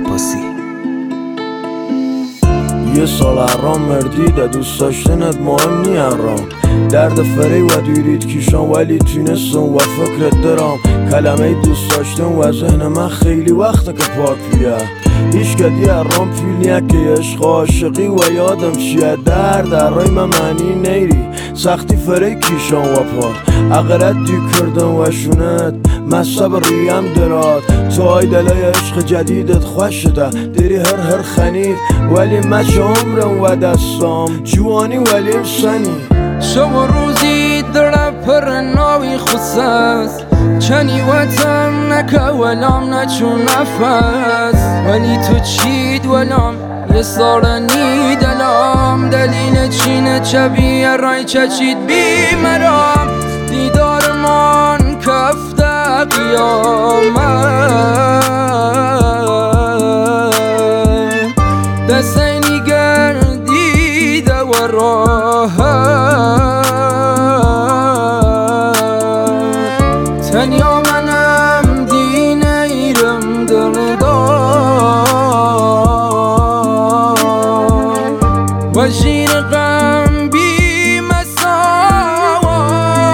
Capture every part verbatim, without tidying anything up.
عباسی. یه سال حرام مردیده دوست داشتنت مهم نی حرام درد فری و دیرید کیشان ولی تونستم و فکرت درام کلمه دوست داشتن و ذهن من خیلی وقته که پاک بیه هیچ کدی حرام فیل نیه که عشق عاشقی و یادم چیه درد درای من معنی نیری سختی فری کیشان و پاد اقرد دی کردن و شونت مصب ریم دراد تو های دلای عشق جدیدت خوش شده دیری هر هر خنی ولی مچ عمرم و دستام جوانی ولیم سنی شما روزی در پر ناوی خصاص چنی وطن نکه ولام نچون نفس ولی تو چید ولام یه سارنی دلام دلیل چینه چبیه رای چچید بی مرام دیدار من کفته قیامت دستینی گردیده و راحت تنیا منم دین ایرم دردان و شیر غم بی مساوات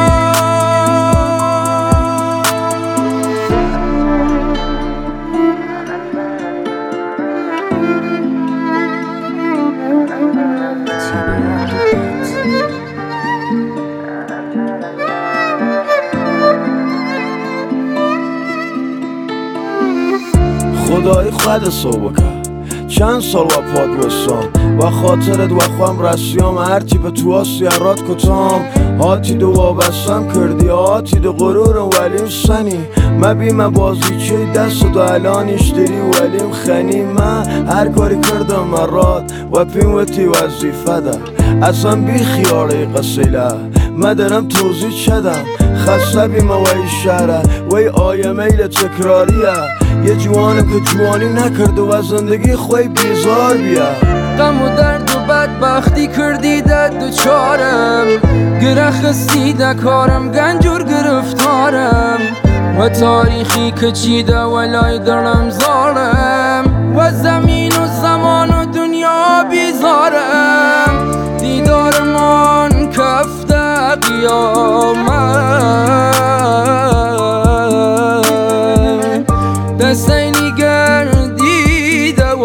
خدای خود صبح کرد چند سال و پاد بستم و خاطرت و خوام رسیام هرچی به تو آسی اراد کتام هاتی دو وابستم کردی هاتی دو غرورم ولیم سنی ما بیم بازی چه دست دو الانیش داری ولیم خنی من هر کاری کردم مراد و پیم و تی وظیفه ده اصلا بی خیاره قصیله ما دارم توضیح چدم خسته بیم وی شهره وی آیه میل تکراریه یه جوانم که جوانی نکرده و زندگی خوی بیزار بیا غم و درد و بدبختی کردی دد دو چارم گره خستیده کارم گنجور گرفتارم و تاریخی که چیده ولای درم زارم و زمین و زمان و دنیا بیزارم دیدار من کفته قیامت دستینی گردیده و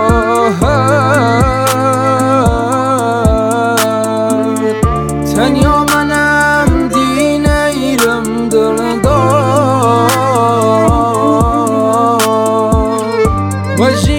راحت تنیا منم دین ایرم دردان و